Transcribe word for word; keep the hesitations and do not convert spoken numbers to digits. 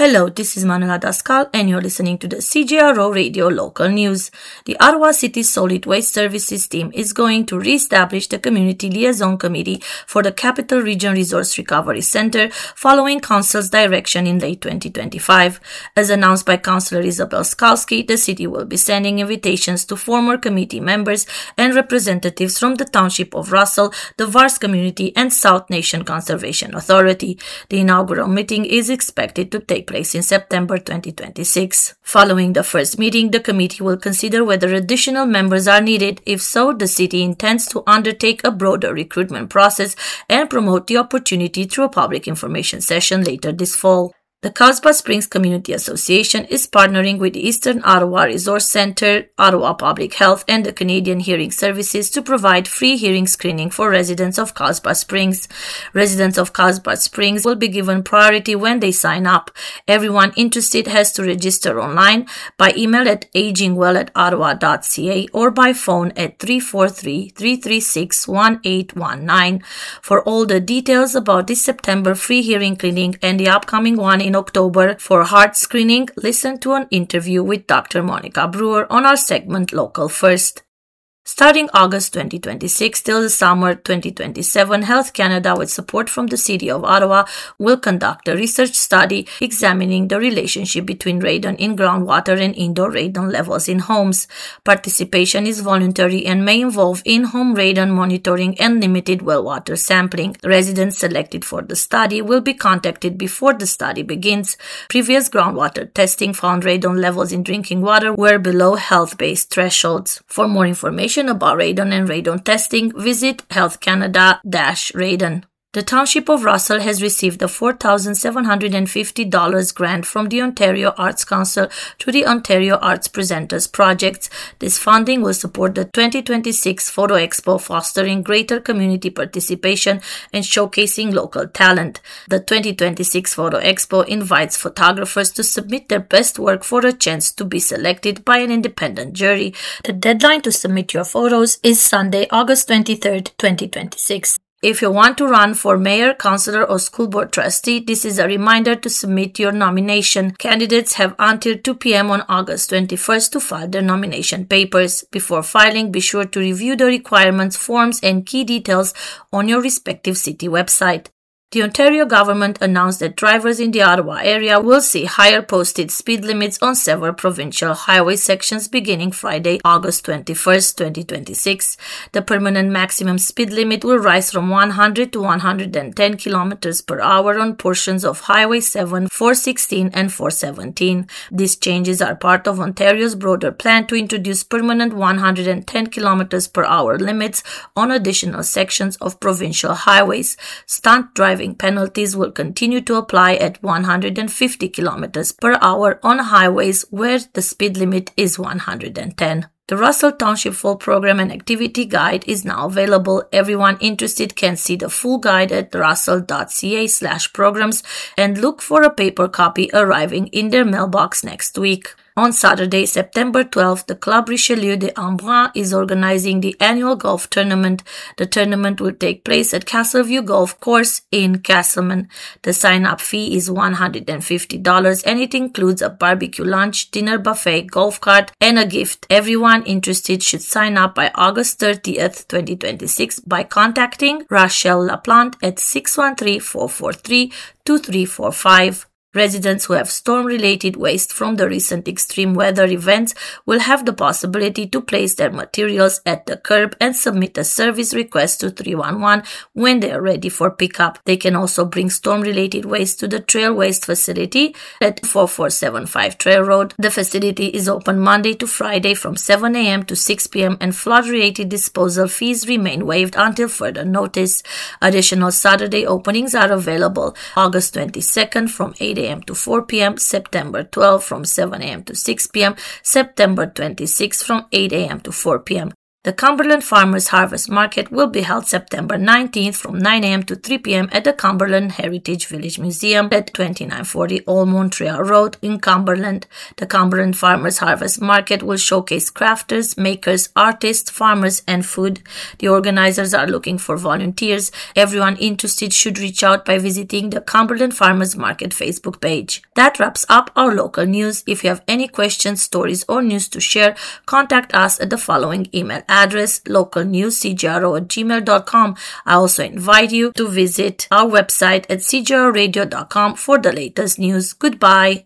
Hello, this is Manuela Dascal and you're listening to the C J R O Radio Local News. The Ottawa City Solid Waste Services team is going to re-establish the Community Liaison Committee for the Capital Region Resource Recovery Centre following Council's direction in late twenty twenty-five. As announced by Councillor Isabel Skalski, the city will be sending invitations to former committee members and representatives from the Township of Russell, the Vars Community and South Nation Conservation Authority. The inaugural meeting is expected to take place in September twenty twenty-six. Following the first meeting, the committee will consider whether additional members are needed. If so, the city intends to undertake a broader recruitment process and promote the opportunity through a public information session later this fall. The Carlsbad Springs Community Association is partnering with the Eastern Ottawa Resource Centre, Ottawa Public Health, and the Canadian Hearing Services to provide free hearing screening for residents of Carlsbad Springs. Residents of Carlsbad Springs will be given priority when they sign up. Everyone interested has to register online, by email at agingwell at ottawa dot c a or by phone at three four three, three three six, one eight one nine. For all the details about this September free hearing clinic and the upcoming one in October for heart screening, listen to an interview with Doctor Monica Brewer on our segment Local First. Starting August twenty twenty-six till the summer twenty twenty-seven, Health Canada, with support from the City of Ottawa, will conduct a research study examining the relationship between radon in groundwater and indoor radon levels in homes. Participation is voluntary and may involve in-home radon monitoring and limited well water sampling. Residents selected for the study will be contacted before the study begins. Previous groundwater testing found radon levels in drinking water were below health-based thresholds. For more information about radon and radon testing, visit health canada dash radon. The Township of Russell has received a four thousand seven hundred fifty dollars grant from the Ontario Arts Council to the Ontario Arts Presenters Projects. This funding will support the twenty twenty-six Photo Expo, fostering greater community participation and showcasing local talent. The twenty twenty-six Photo Expo invites photographers to submit their best work for a chance to be selected by an independent jury. The deadline to submit your photos is Sunday, August twenty-third, twenty twenty-six. If you want to run for mayor, councillor, or school board trustee, this is a reminder to submit your nomination. Candidates have until two p.m. on August twenty-first to file their nomination papers. Before filing, be sure to review the requirements, forms, and key details on your respective city website. The Ontario government announced that drivers in the Ottawa area will see higher posted speed limits on several provincial highway sections beginning Friday, August twenty-first, twenty twenty-six. The permanent maximum speed limit will rise from one hundred to one hundred ten kilometers per hour on portions of Highway seven, four sixteen, and four seventeen. These changes are part of Ontario's broader plan to introduce permanent one hundred ten kilometers per hour limits on additional sections of provincial highways. Stunt driving penalties will continue to apply at one hundred fifty kilometers per hour on highways where the speed limit is one hundred ten. The Russell Township Fall Program and Activity Guide is now available. Everyone interested can see the full guide at russell dot c a slash programs and look for a paper copy arriving in their mailbox next week. On Saturday, September twelfth, the Club Richelieu de Embrun is organizing the annual golf tournament. The tournament will take place at Castleview Golf Course in Castleman. The sign-up fee is one hundred fifty dollars and it includes a barbecue lunch, dinner buffet, golf cart, and a gift. Everyone interested should sign up by August thirtieth, twenty twenty-six by contacting Rachel Laplante at six one three, four four three, two three four five. Residents who have storm-related waste from the recent extreme weather events will have the possibility to place their materials at the curb and submit a service request to three one one when they are ready for pickup. They can also bring storm-related waste to the Trail Waste Facility at four four seven five Trail Road. The facility is open Monday to Friday from seven a.m. to six p.m. and flood-related disposal fees remain waived until further notice. Additional Saturday openings are available August twenty-second from eight a.m. to four p.m., September twelfth from seven a.m. to six p.m., September twenty-sixth from eight a.m. to four p.m. The Cumberland Farmers Harvest Market will be held September nineteenth from nine a m to three p m at the Cumberland Heritage Village Museum at twenty-nine forty Old Montreal Road in Cumberland. The Cumberland Farmers Harvest Market will showcase crafters, makers, artists, farmers, and food. The organizers are looking for volunteers. Everyone interested should reach out by visiting the Cumberland Farmers Market Facebook page. That wraps up our local news. If you have any questions, stories, or news to share, contact us at the following email address localnewscgro at gmail dot com. I also invite you to visit our website at c g r o radio dot com for the latest news. Goodbye.